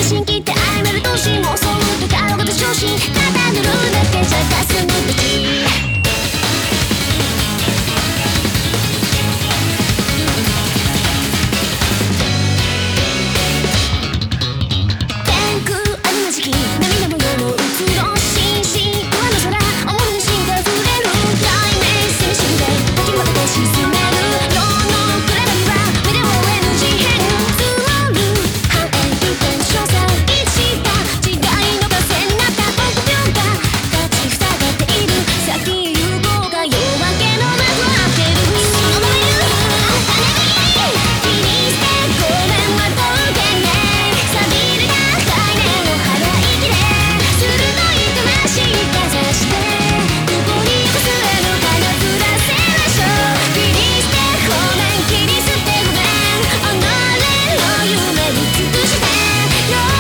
心切って曖昧な闘志もその歌をごと昇進ただ塗るだけじゃ霞む道切り捨てごめん己の夢に尽くして